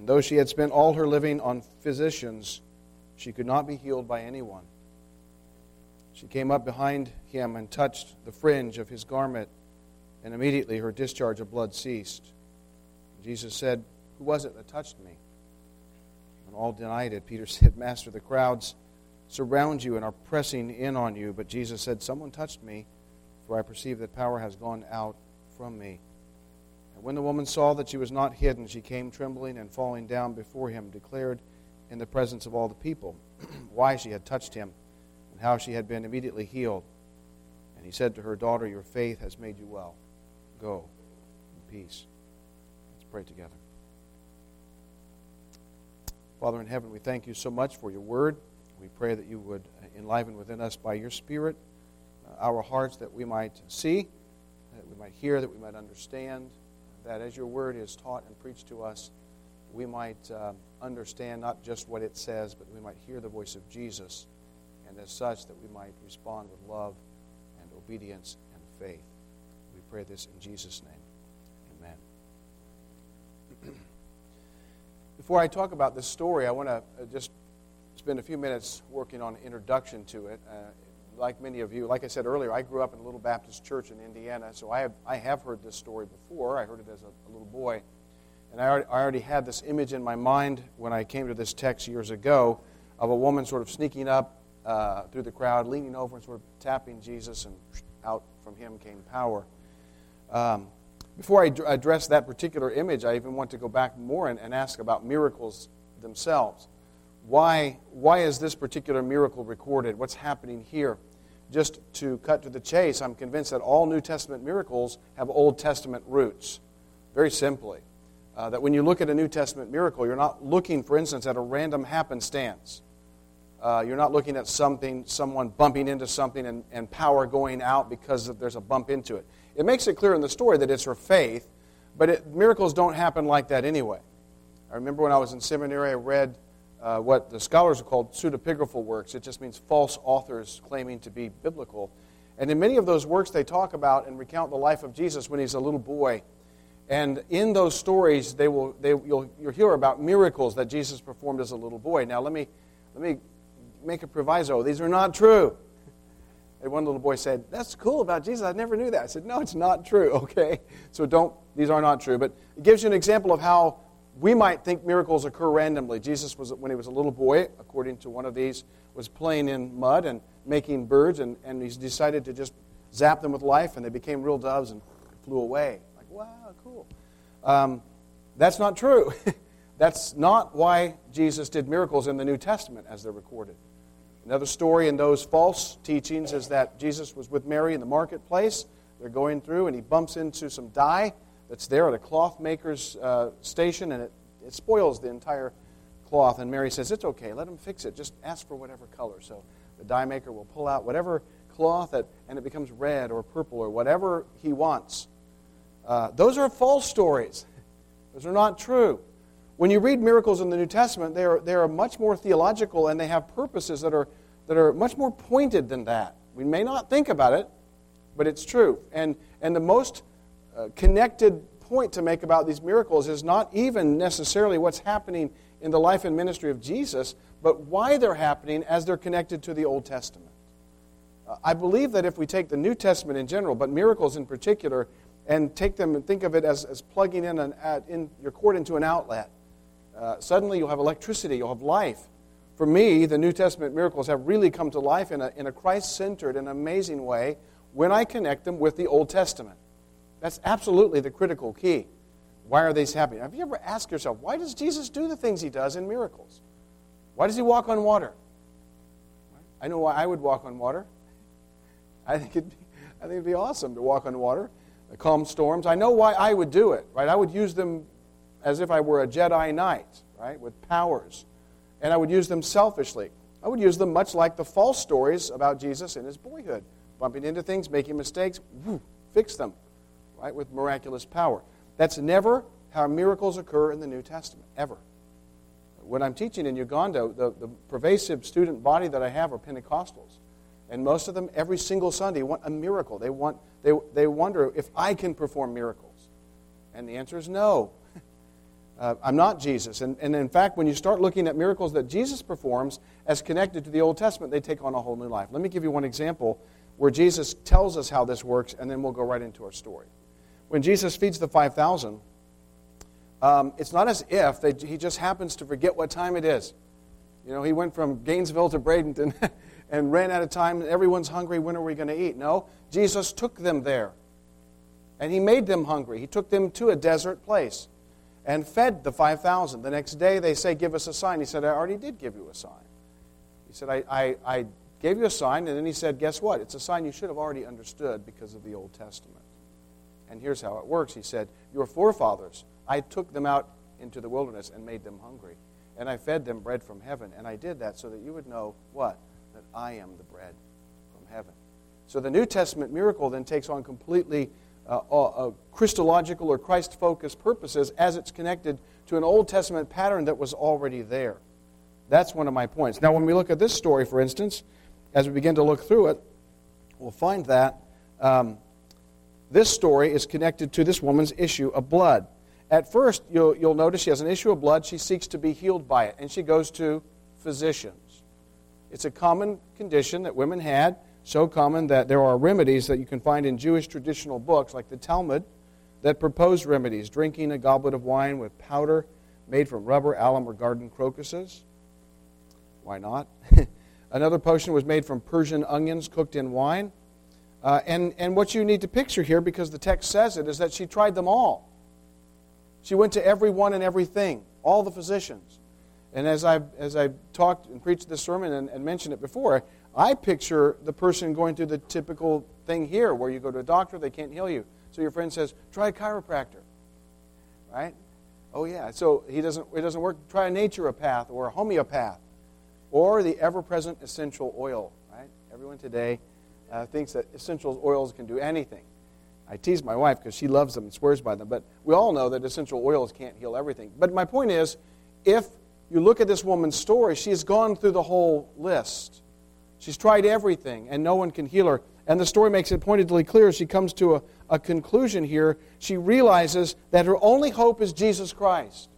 And though she had spent all her living on physicians, she could not be healed by anyone. She came up behind him and touched the fringe of his garment, and immediately her discharge of blood ceased. Jesus said, "Who was it that touched me?" When all denied it, Peter said, "Master, the crowds surround you and are pressing in on you." But Jesus said, "Someone touched me, for I perceive that power has gone out from me." And when the woman saw that she was not hidden, she came trembling and falling down before him, declared in the presence of all the people why she had touched him and how she had been immediately healed. And he said to her, "Daughter, your faith has made you well. Go in peace." Let's pray together. Father in heaven, we thank you so much for your word. We pray that you would enliven within us by your Spirit our hearts, that we might see, that we might hear, that we might understand, that as your word is taught and preached to us, we might understand not just what it says, but we might hear the voice of Jesus, and as such that we might respond with love and obedience and faith. We pray this in Jesus' name. Amen. Before I talk about this story, I want to just spend a few minutes working on an introduction to it. Like many of you, like I said earlier, I grew up in a little Baptist church in Indiana, so I have heard this story before. I heard it as a little boy. And I already had this image in my mind when I came to this text years ago of a woman sort of sneaking up through the crowd, leaning over and sort of tapping Jesus, and out from him came power. Before I address that particular image, I even want to go back more and ask about miracles themselves. Why is this particular miracle recorded? What's happening here? Just to cut to the chase, I'm convinced that all New Testament miracles have Old Testament roots. Very simply. That when you look at a New Testament miracle, you're not looking, for instance, at a random happenstance. You're not looking at someone bumping into something and power going out because there's a bump into it. It makes it clear in the story that it's her faith, but miracles don't happen like that anyway. I remember when I was in seminary, I read what the scholars have called pseudepigraphal works. It just means false authors claiming to be biblical. And in many of those works, they talk about and recount the life of Jesus when he's a little boy. And in those stories, you'll hear about miracles that Jesus performed as a little boy. Now, let me make a proviso. These are not true. And one little boy said, "That's cool about Jesus. I never knew that." I said, "No, it's not true, okay? So these are not true." But it gives you an example of how we might think miracles occur randomly. Jesus, when he was a little boy, according to one of these, was playing in mud and making birds, and he's decided to just zap them with life, and they became real doves and flew away. Like, wow, cool. That's not true. That's not why Jesus did miracles in the New Testament as they're recorded. Another story in those false teachings is that Jesus was with Mary in the marketplace. They're going through, and he bumps into some dye that's there at a cloth maker's station, and it spoils the entire cloth. And Mary says, "It's okay, let him fix it. Just ask for whatever color." So the dye maker will pull out whatever cloth, and it becomes red or purple or whatever he wants. Those are false stories. Those are not true. When you read miracles in the New Testament, they are much more theological, and they have purposes that are much more pointed than that. We may not think about it, but it's true. And the most connected point to make about these miracles is not even necessarily what's happening in the life and ministry of Jesus, but why they're happening as they're connected to the Old Testament. I believe that if we take the New Testament in general, but miracles in particular, and take them and think of it as plugging in your cord into an outlet, suddenly you'll have electricity, you'll have life. For me, the New Testament miracles have really come to life in a Christ-centered and amazing way when I connect them with the Old Testament. That's absolutely the critical key. Why are these happening? Have you ever asked yourself, why does Jesus do the things he does in miracles? Why does he walk on water? I know why I would walk on water. I think it'd be awesome to walk on water, calm storms. I know why I would do it, right? I would use them as if I were a Jedi Knight, right, with powers. And I would use them selfishly. I would use them much like the false stories about Jesus in his boyhood. Bumping into things, making mistakes, fix them, right, with miraculous power. That's never how miracles occur in the New Testament, ever. When I'm teaching in Uganda, the pervasive student body that I have are Pentecostals. And most of them, every single Sunday, want a miracle. They wonder if I can perform miracles. And the answer is no. I'm not Jesus. And in fact, when you start looking at miracles that Jesus performs as connected to the Old Testament, they take on a whole new life. Let me give you one example where Jesus tells us how this works, and then we'll go right into our story. When Jesus feeds the 5,000, it's not as if he just happens to forget what time it is. You know, he went from Gainesville to Bradenton and ran out of time. Everyone's hungry. When are we going to eat? No, Jesus took them there. And he made them hungry. He took them to a desert place and fed the 5,000. The next day they say, give us a sign. He said, I already did give you a sign. He said, I gave you a sign. And then he said, guess what? It's a sign you should have already understood because of the Old Testament. And here's how it works. He said, your forefathers, I took them out into the wilderness and made them hungry. And I fed them bread from heaven. And I did that so that you would know what? That I am the bread from heaven. So the New Testament miracle then takes on completely Christological or Christ-focused purposes as it's connected to an Old Testament pattern that was already there. That's one of my points. Now, when we look at this story, for instance, as we begin to look through it, we'll find that this story is connected to this woman's issue of blood. At first, you'll notice she has an issue of blood. She seeks to be healed by it, and she goes to physicians. It's a common condition that women had, so common that there are remedies that you can find in Jewish traditional books, like the Talmud, that propose remedies, drinking a goblet of wine with powder made from rubber, alum, or garden crocuses. Why not? Another potion was made from Persian onions cooked in wine. And what you need to picture here, because the text says it, is that she tried them all. She went to everyone and everything, all the physicians. And as I've talked and preached this sermon and mentioned it before, I picture the person going through the typical thing here, where you go to a doctor, they can't heal you. So your friend says, try a chiropractor. Right? Oh yeah, so it doesn't work. Try a naturopath or a homeopath. Or the ever-present essential oil. Right? Everyone today thinks that essential oils can do anything. I tease my wife because she loves them and swears by them, but we all know that essential oils can't heal everything. But my point is, if you look at this woman's story, she's gone through the whole list. She's tried everything, and no one can heal her. And the story makes it pointedly clear. She comes to a conclusion here. She realizes that her only hope is Jesus Christ.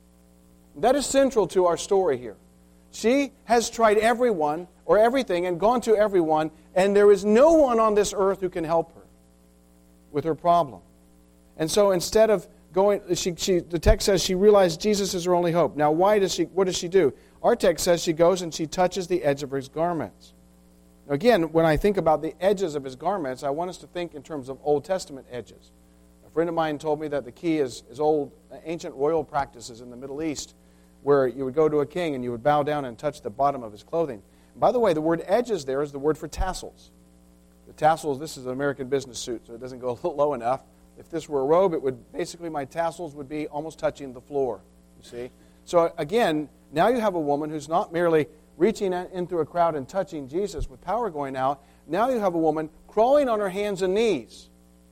That is central to our story here. She has tried everyone or everything and gone to everyone, and there is no one on this earth who can help her with her problem. And so instead of going, the text says she realized Jesus is her only hope. Now, what does she do? Our text says she goes and she touches the edge of his garments. Now, again, when I think about the edges of his garments, I want us to think in terms of Old Testament edges. A friend of mine told me that the key is old, ancient royal practices in the Middle East, where you would go to a king and you would bow down and touch the bottom of his clothing. And by the way, the word edges there is the word for tassels. The tassels, this is an American business suit, so it doesn't go low enough. If this were a robe, it would basically, my tassels would be almost touching the floor, you see. So again, now you have a woman who's not merely reaching in through a crowd and touching Jesus with power going out. Now you have a woman crawling on her hands and knees.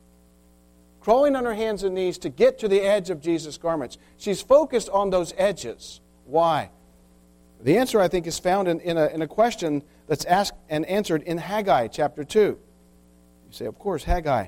Crawling on her hands and knees to get to the edge of Jesus' garments. She's focused on those edges. Why? The answer, I think, is found in a question that's asked and answered in Haggai chapter 2. You say, of course, Haggai.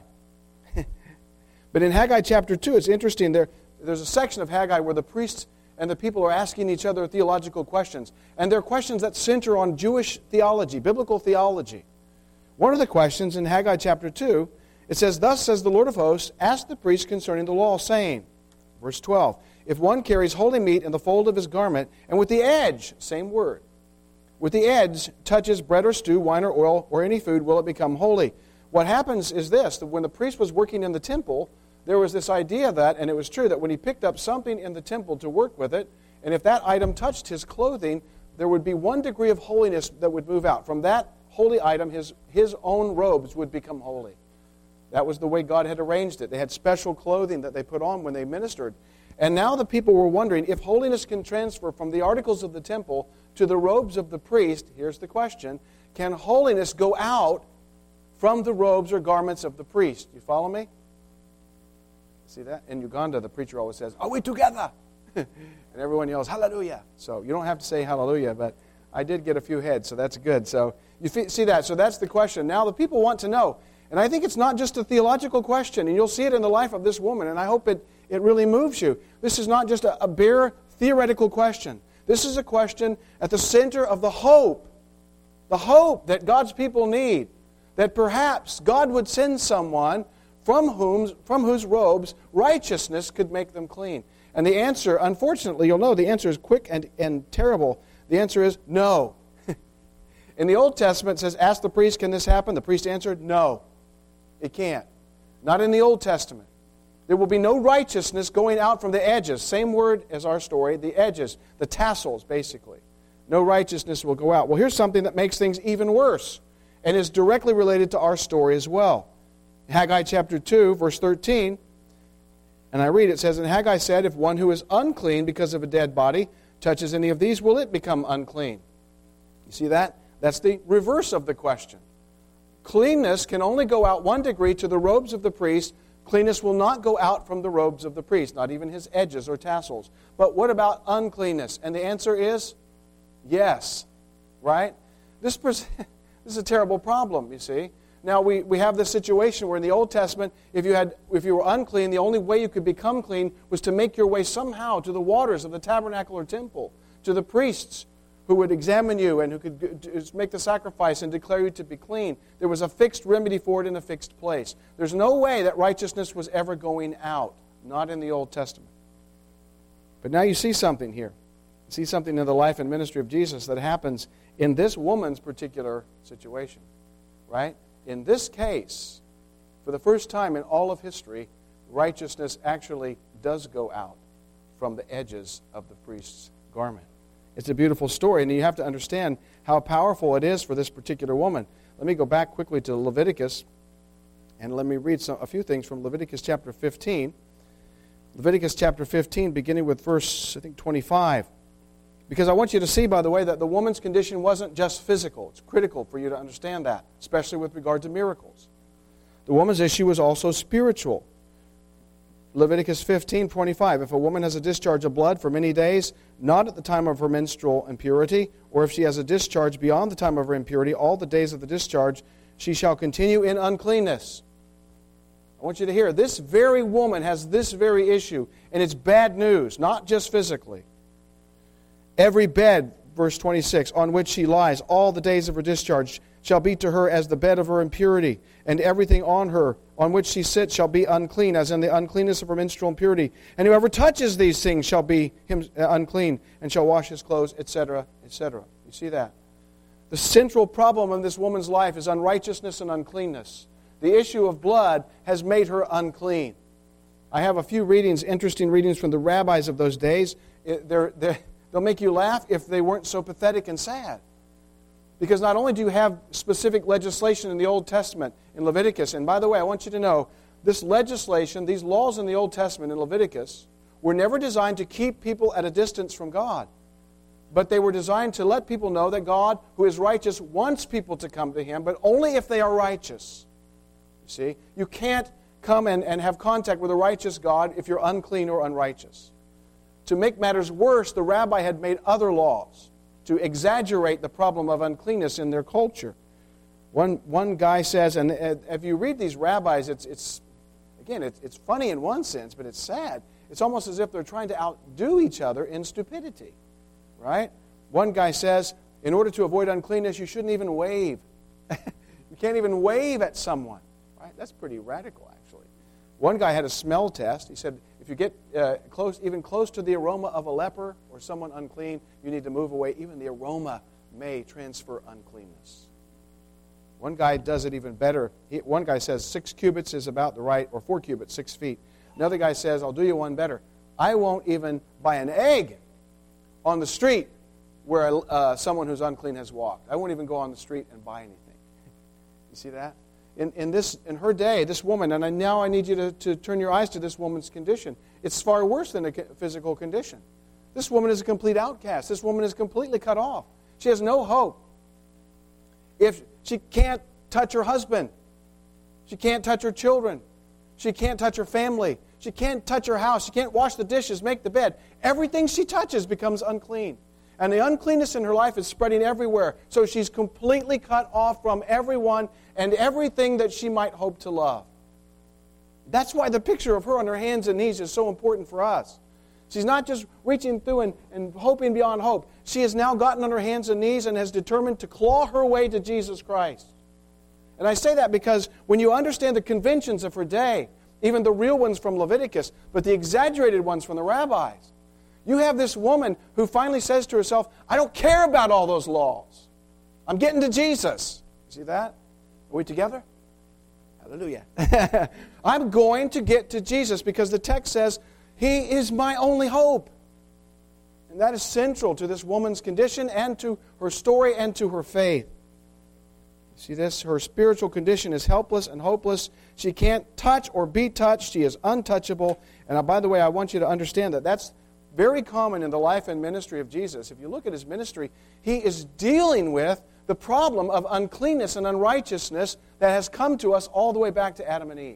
But in Haggai chapter 2, it's interesting. There's a section of Haggai where the priests and the people are asking each other theological questions. And they're questions that center on Jewish theology, biblical theology. One of the questions in Haggai chapter 2, it says, thus says the Lord of hosts, ask the priests concerning the law, saying, verse 12, if one carries holy meat in the fold of his garment, and with the edge, same word, with the edge touches bread or stew, wine or oil, or any food, will it become holy? What happens is this, that when the priest was working in the temple, there was this idea that, and it was true, that when he picked up something in the temple to work with it, and if that item touched his clothing, there would be one degree of holiness that would move out. From that holy item, his own robes would become holy. That was the way God had arranged it. They had special clothing that they put on when they ministered. And now the people were wondering, if holiness can transfer from the articles of the temple to the robes of the priest, here's the question, can holiness go out from the robes or garments of the priest? You follow me? See that? In Uganda, the preacher always says, are we together? And everyone yells, hallelujah. So you don't have to say hallelujah, but I did get a few heads, so that's good. So you see that? So that's the question. Now the people want to know. And I think it's not just a theological question, and you'll see it in the life of this woman, and I hope it it really moves you. This is not just a bare theoretical question. This is a question at the center of the hope that God's people need, that perhaps God would send someone from whose robes righteousness could make them clean. And the answer, unfortunately, you'll know the answer is quick and terrible. The answer is no. In the Old Testament, it says, ask the priest, can this happen? The priest answered, no, it can't. Not in the Old Testament. There will be no righteousness going out from the edges. Same word as our story, the edges, the tassels, basically. No righteousness will go out. Well, here's something that makes things even worse and is directly related to our story as well. Haggai chapter 2, verse 13, and I read, it says, and Haggai said, if one who is unclean because of a dead body touches any of these, will it become unclean? You see that? That's the reverse of the question. Cleanness can only go out one degree to the robes of the priest. Cleanness will not go out from the robes of the priest, not even his edges or tassels. But what about uncleanness? And the answer is yes, right? This is a terrible problem, you see. Now, we have this situation where in the Old Testament, if you were unclean, the only way you could become clean was to make your way somehow to the waters of the tabernacle or temple, to the priests who would examine you and who could make the sacrifice and declare you to be clean. There was a fixed remedy for it in a fixed place. There's no way that righteousness was ever going out, not in the Old Testament. But now you see something here. You see something in the life and ministry of Jesus that happens in this woman's particular situation, right? In this case, for the first time in all of history, righteousness actually does go out from the edges of the priest's garment. It's a beautiful story, and you have to understand how powerful it is for this particular woman. Let me go back quickly to Leviticus, and let me read a few things from Leviticus chapter 15. Leviticus chapter 15, beginning with verse, 25. Because I want you to see, by the way, that the woman's condition wasn't just physical. It's critical for you to understand that, especially with regard to miracles. The woman's issue was also spiritual. Leviticus 15:25. If a woman has a discharge of blood for many days, not at the time of her menstrual impurity, or if she has a discharge beyond the time of her impurity, all the days of the discharge, she shall continue in uncleanness. I want you to hear, this very woman has this very issue, and it's bad news, not just physically. Every bed, verse 26, on which she lies all the days of her discharge shall be to her as the bed of her impurity, and everything on her on which she sits shall be unclean, as in the uncleanness of her menstrual impurity. And whoever touches these things shall be unclean, and shall wash his clothes, etc., etc. You see that? The central problem in this woman's life is unrighteousness and uncleanness. The issue of blood has made her unclean. I have a few readings, interesting readings from the rabbis of those days. They'll make you laugh if they weren't so pathetic and sad. Because not only do you have specific legislation in the Old Testament, in Leviticus, and by the way, I want you to know, this legislation, these laws in the Old Testament in Leviticus, were never designed to keep people at a distance from God. But they were designed to let people know that God, who is righteous, wants people to come to Him, but only if they are righteous. You see? You can't come and have contact with a righteous God if you're unclean or unrighteous. To make matters worse, the rabbi had made other laws to exaggerate the problem of uncleanness in their culture. One guy says, and if you read these rabbis, it's funny in one sense, but it's sad. It's almost as if they're trying to outdo each other in stupidity, right? One guy says, in order to avoid uncleanness, you shouldn't even wave. You can't even wave at someone, right? That's pretty radical, actually. One guy had a smell test. He said, if you get even close to the aroma of a leper or someone unclean, you need to move away. Even the aroma may transfer uncleanness. One guy does it even better. One guy says 6 cubits is about the right, or 4 cubits, 6 feet. Another guy says, I'll do you one better. I won't even buy an egg on the street where someone who's unclean has walked. I won't even go on the street and buy anything. You see that? In her day, this woman, and now I need you to turn your eyes to this woman's condition. It's far worse than a physical condition. This woman is a complete outcast. This woman is completely cut off. She has no hope. If she can't touch her husband, she can't touch her children, she can't touch her family, she can't touch her house, she can't wash the dishes, make the bed. Everything she touches becomes unclean. And the uncleanness in her life is spreading everywhere. So she's completely cut off from everyone and everything that she might hope to love. That's why the picture of her on her hands and knees is so important for us. She's not just reaching through and hoping beyond hope. She has now gotten on her hands and knees and has determined to claw her way to Jesus Christ. And I say that because when you understand the conventions of her day, even the real ones from Leviticus, but the exaggerated ones from the rabbis, you have this woman who finally says to herself, I don't care about all those laws. I'm getting to Jesus. See that? Are we together? Hallelujah. I'm going to get to Jesus because the text says, He is my only hope. And that is central to this woman's condition and to her story and to her faith. See this? Her spiritual condition is helpless and hopeless. She can't touch or be touched. She is untouchable. And by the way, I want you to understand that that's very common in the life and ministry of Jesus. If you look at His ministry, He is dealing with the problem of uncleanness and unrighteousness that has come to us all the way back to Adam and Eve.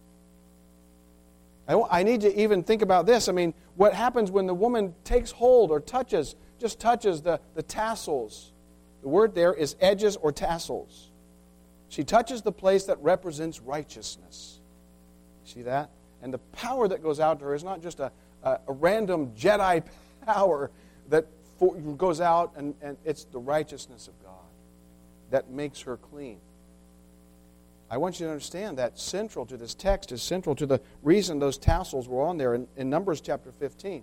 I need to even think about this. I mean, what happens when the woman takes hold or touches the tassels? The word there is edges or tassels. She touches the place that represents righteousness. See that? And the power that goes out to her is not just a random Jedi power that goes out, and it's the righteousness of God that makes her clean. I want you to understand that central to this text is central to the reason those tassels were on there in Numbers chapter 15.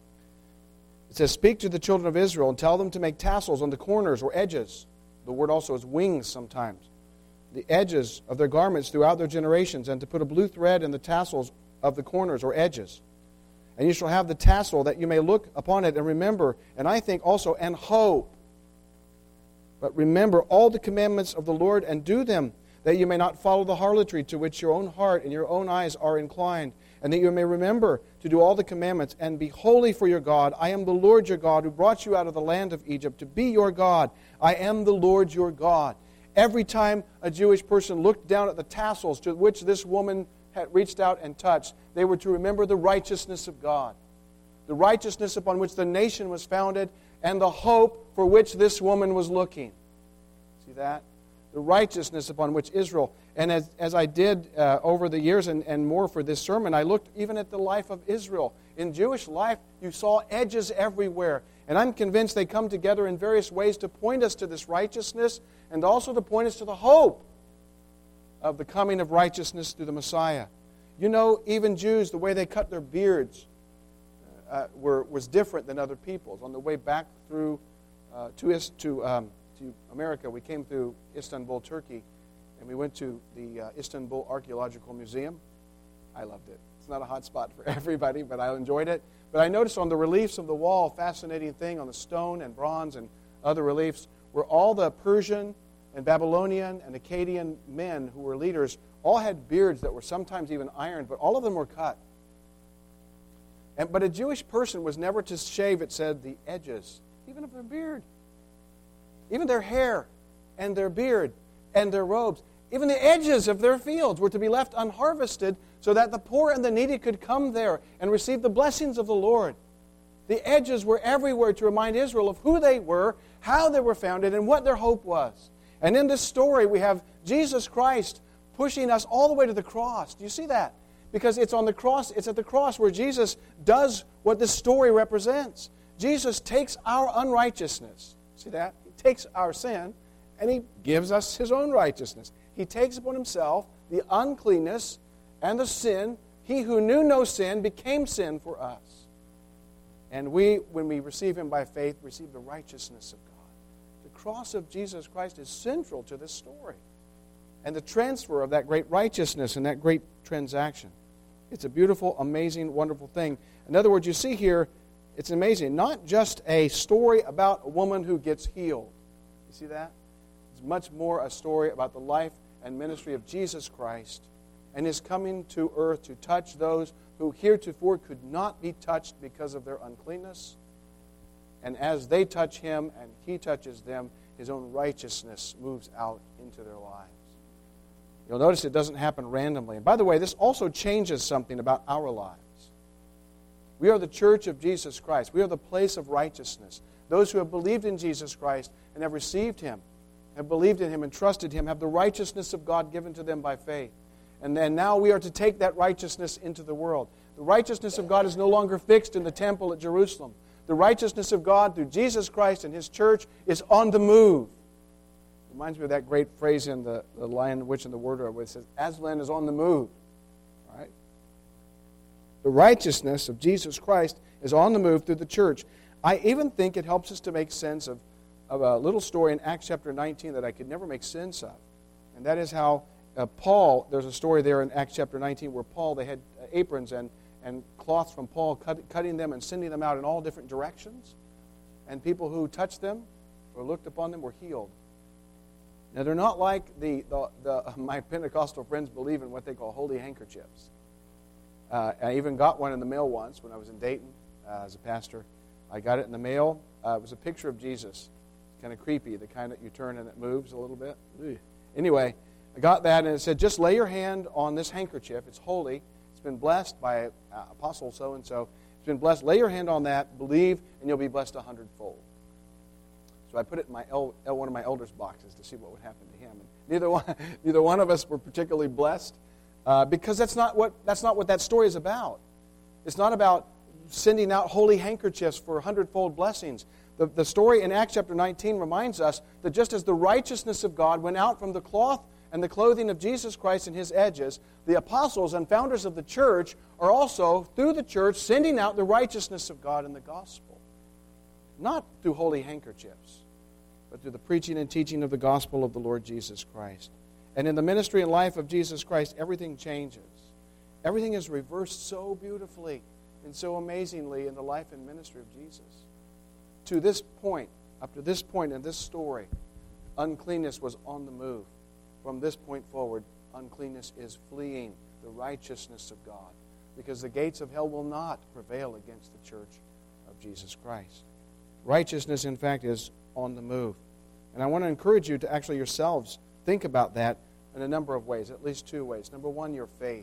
It says, Speak to the children of Israel and tell them to make tassels on the corners or edges. The word also is wings sometimes. The edges of their garments throughout their generations, and to put a blue thread in the tassels of the corners or edges. And you shall have the tassel that you may look upon it and remember, and I think also, and hope. But remember all the commandments of the Lord and do them, that you may not follow the harlotry to which your own heart and your own eyes are inclined, and that you may remember to do all the commandments, and be holy for your God. I am the Lord your God, who brought you out of the land of Egypt to be your God. I am the Lord your God. Every time a Jewish person looked down at the tassels to which this woman had reached out and touched, they were to remember the righteousness of God, the righteousness upon which the nation was founded, and the hope for which this woman was looking. See that? The righteousness upon which Israel, and as I did over the years and more for this sermon, I looked even at the life of Israel. In Jewish life, you saw edges everywhere. And I'm convinced they come together in various ways to point us to this righteousness and also to point us to the hope of the coming of righteousness through the Messiah. You know, even Jews, the way they cut their beards was different than other people's. On the way back through to America, we came through Istanbul, Turkey, and we went to the Istanbul Archaeological Museum. I loved it. It's not a hot spot for everybody, but I enjoyed it. But I noticed on the reliefs of the wall, a fascinating thing on the stone and bronze and other reliefs, were all the Persian and Babylonian and Akkadian men who were leaders all had beards that were sometimes even ironed, but all of them were cut. But a Jewish person was never to shave, it said, the edges, even of their beard. Even their hair and their beard and their robes. Even the edges of their fields were to be left unharvested so that the poor and the needy could come there and receive the blessings of the Lord. The edges were everywhere to remind Israel of who they were, how they were founded, and what their hope was. And in this story, we have Jesus Christ pushing us all the way to the cross. Do you see that? Because it's on the cross, it's at the cross where Jesus does what this story represents. Jesus takes our unrighteousness. See that? He takes our sin and He gives us His own righteousness. He takes upon Himself the uncleanness and the sin. He who knew no sin became sin for us. And we, when we receive Him by faith, receive the righteousness of God. The cross of Jesus Christ is central to this story. And the transfer of that great righteousness and that great transaction. It's a beautiful, amazing, wonderful thing. In other words, you see here, it's amazing. Not just a story about a woman who gets healed. You see that? It's much more a story about the life and ministry of Jesus Christ and His coming to earth to touch those who heretofore could not be touched because of their uncleanness. And as they touch Him and He touches them, His own righteousness moves out into their lives. You'll notice it doesn't happen randomly. And by the way, this also changes something about our lives. We are the church of Jesus Christ. We are the place of righteousness. Those who have believed in Jesus Christ and have received Him, have believed in Him and trusted Him, have the righteousness of God given to them by faith. And then now we are to take that righteousness into the world. The righteousness of God is no longer fixed in the temple at Jerusalem. The righteousness of God through Jesus Christ and His church is on the move. Reminds me of that great phrase in the Lion, the Witch, and the Wardrobe where it says, Aslan is on the move. Right? The righteousness of Jesus Christ is on the move through the church. I even think it helps us to make sense of a little story in Acts chapter 19 that I could never make sense of. And that is how Paul, there's a story there in Acts chapter 19 where Paul, they had aprons and cloths from Paul, cutting them and sending them out in all different directions. And people who touched them or looked upon them were healed. Now, they're not like my Pentecostal friends believe in what they call holy handkerchiefs. I even got one in the mail once when I was in Dayton as a pastor. I got it in the mail. It was a picture of Jesus. Kind of creepy, the kind that you turn and it moves a little bit. Anyway, I got that, and it said, just lay your hand on this handkerchief. It's holy. It's been blessed by Apostle so-and-so. It's been blessed. Lay your hand on that, believe, and you'll be blessed 100-fold. So I put it in my one of my elders' boxes to see what would happen to him. And neither one of us were particularly blessed because that's not what that story is about. It's not about sending out holy handkerchiefs for 100-fold blessings. The story in Acts chapter 19 reminds us that just as the righteousness of God went out from the cloth and the clothing of Jesus Christ and His edges, the apostles and founders of the church are also, through the church, sending out the righteousness of God in the gospel. Not through holy handkerchiefs, but through the preaching and teaching of the gospel of the Lord Jesus Christ. And in the ministry and life of Jesus Christ, everything changes. Everything is reversed so beautifully and so amazingly in the life and ministry of Jesus. To this point, up to this point in this story, uncleanness was on the move. From this point forward, uncleanness is fleeing the righteousness of God, because the gates of hell will not prevail against the church of Jesus Christ. Righteousness, in fact, is on the move. And I want to encourage you to actually yourselves think about that in a number of ways, at least two ways. Number one, your faith.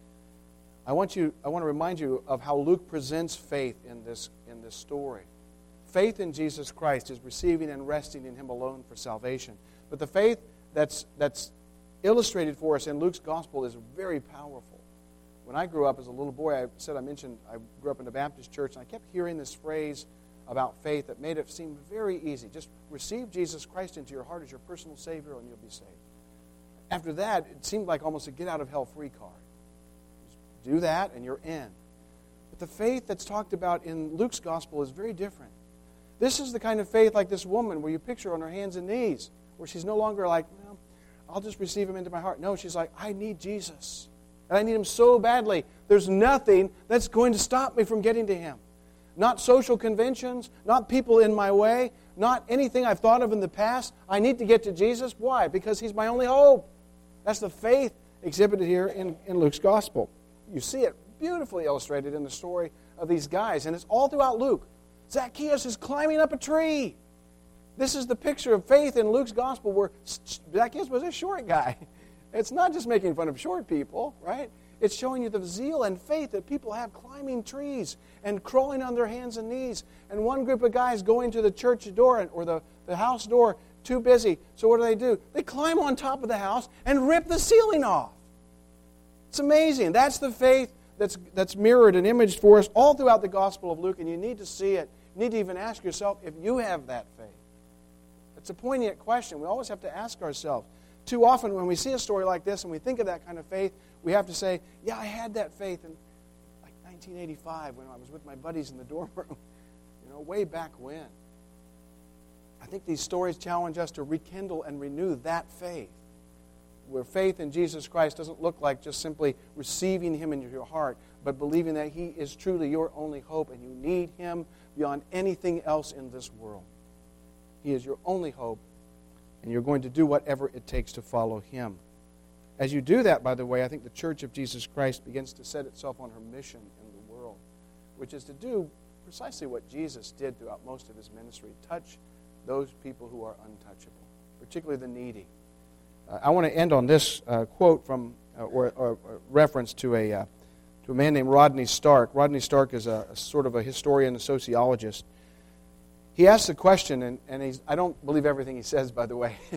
I want to remind you of how Luke presents faith in this story. Faith in Jesus Christ is receiving and resting in Him alone for salvation. But the faith that's illustrated for us in Luke's gospel is very powerful. When I grew up as a little boy, I mentioned I grew up in a Baptist church, and I kept hearing this phrase about faith that made it seem very easy. Just receive Jesus Christ into your heart as your personal Savior and you'll be saved. After that, it seemed like almost a get-out-of-hell-free card. Just do that and you're in. But the faith that's talked about in Luke's gospel is very different. This is the kind of faith like this woman where you picture on her hands and knees, where she's no longer like, well, I'll just receive Him into my heart. No, she's like, I need Jesus. And I need Him so badly. There's nothing that's going to stop me from getting to Him. Not social conventions, not people in my way, not anything I've thought of in the past. I need to get to Jesus. Why? Because He's my only hope. That's the faith exhibited here in Luke's gospel. You see it beautifully illustrated in the story of these guys, and it's all throughout Luke. Zacchaeus is climbing up a tree. This is the picture of faith in Luke's gospel where Zacchaeus was a short guy. It's not just making fun of short people, right? It's showing you the zeal and faith that people have climbing trees and crawling on their hands and knees. And one group of guys going to the church door or the house door, too busy. So what do? They climb on top of the house and rip the ceiling off. It's amazing. That's the faith that's mirrored and imaged for us all throughout the Gospel of Luke, and you need to see it. You need to even ask yourself if you have that faith. It's a poignant question. We always have to ask ourselves. Too often when we see a story like this and we think of that kind of faith, we have to say, yeah, I had that faith in like 1985 when I was with my buddies in the dorm room, way back when. I think these stories challenge us to rekindle and renew that faith, where faith in Jesus Christ doesn't look like just simply receiving Him into your heart, but believing that He is truly your only hope and you need Him beyond anything else in this world. He is your only hope, and you're going to do whatever it takes to follow Him. As you do that, by the way, I think the Church of Jesus Christ begins to set itself on her mission in the world, which is to do precisely what Jesus did throughout most of His ministry, touch those people who are untouchable, particularly the needy. I want to end on this quote from, or reference to a man named Rodney Stark. Rodney Stark is a sort of a historian and sociologist. He asks a question, and I don't believe everything he says, by the way,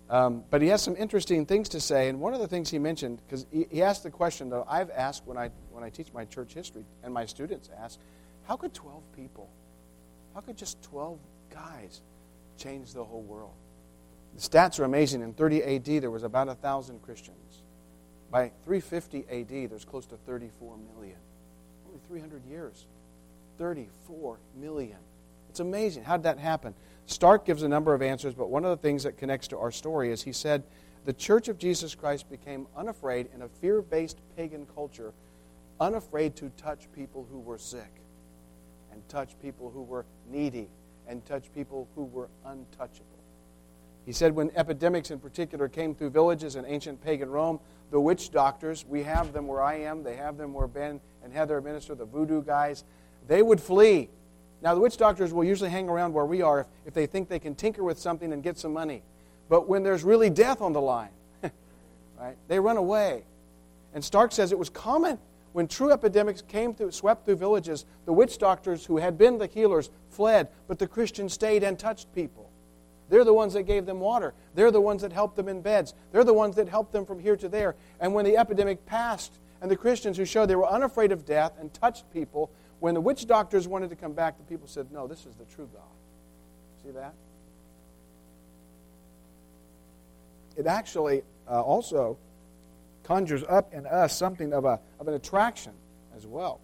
But he has some interesting things to say, and one of the things he mentioned, because he asked the question that I've asked when I teach my church history, and my students ask, how could 12 people, how could just 12 guys change the whole world? The stats are amazing. In 30 A.D., there was about 1,000 Christians. By 350 A.D., there's close to 34 million. Only 300 years. 34 million. It's amazing. How did that happen? Stark gives a number of answers, but one of the things that connects to our story is he said, the Church of Jesus Christ became unafraid in a fear-based pagan culture, unafraid to touch people who were sick, and touch people who were needy, and touch people who were untouchable. He said when epidemics in particular came through villages in ancient pagan Rome, the witch doctors, we have them where I am, they have them where Ben and Heather minister, the voodoo guys, they would flee. Now the witch doctors will usually hang around where we are if they think they can tinker with something and get some money. But when there's really death on the line, right, they run away. And Stark says it was common when true epidemics swept through villages, the witch doctors who had been the healers fled, but the Christians stayed and touched people. They're the ones that gave them water. They're the ones that helped them in beds. They're the ones that helped them from here to there. And when the epidemic passed, and the Christians who showed they were unafraid of death and touched people, when the witch doctors wanted to come back, the people said, no, this is the true God. See that? It actually also conjures up in us something of an attraction as well.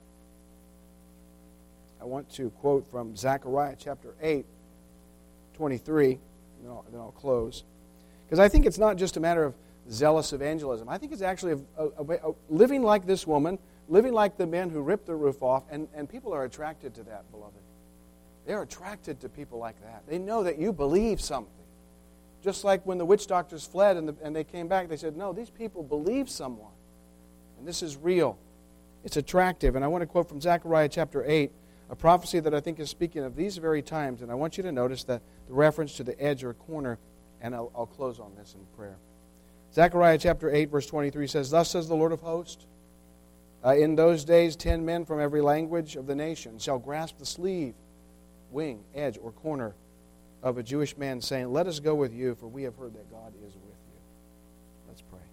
I want to quote from Zechariah chapter 8, 23, and then I'll close. Because I think it's not just a matter of zealous evangelism. I think it's actually a living like this woman, living like the men who ripped the roof off, and people are attracted to that, beloved. They're attracted to people like that. They know that you believe something. Just like when the witch doctors fled and they came back, they said, no, these people believe someone. And this is real. It's attractive. And I want to quote from Zechariah chapter 8, a prophecy that I think is speaking of these very times. And I want you to notice that the reference to the edge or corner, and I'll close on this in prayer. Zechariah chapter 8, verse 23 says, thus says the Lord of hosts, in those days 10 men from every language of the nation shall grasp the sleeve, wing, edge, or corner of a Jewish man, saying, let us go with you, for we have heard that God is with you. Let's pray.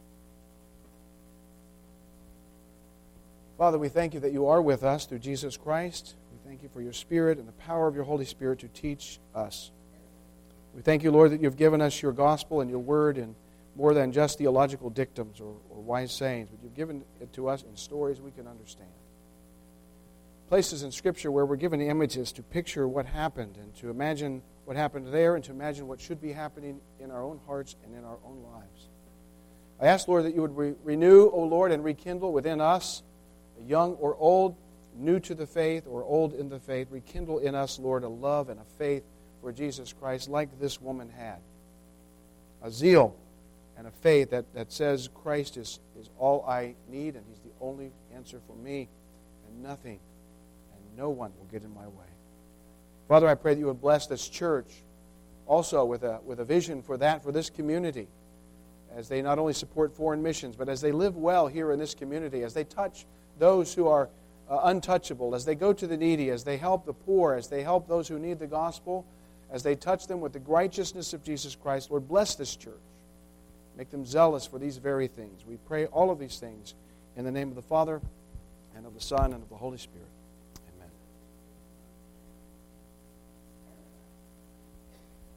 Father, we thank you that you are with us through Jesus Christ. We thank you for your Spirit and the power of your Holy Spirit to teach us. We thank you, Lord, that you've given us your gospel and your word in more than just theological dictums or wise sayings, but you've given it to us in stories we can understand. Places in Scripture where we're given images to picture what happened and to imagine what happened there and to imagine what should be happening in our own hearts and in our own lives. I ask, Lord, that you would renew, O Lord, and rekindle within us, young or old, new to the faith or old in the faith, rekindle in us, Lord, a love and a faith for Jesus Christ like this woman had. A zeal and a faith that says Christ is all I need and He's the only answer for me and nothing. No one will get in my way. Father, I pray that you would bless this church also with a vision for this community, as they not only support foreign missions, but as they live well here in this community, as they touch those who are untouchable, as they go to the needy, as they help the poor, as they help those who need the gospel, as they touch them with the righteousness of Jesus Christ. Lord, bless this church. Make them zealous for these very things. We pray all of these things in the name of the Father, and of the Son, and of the Holy Spirit.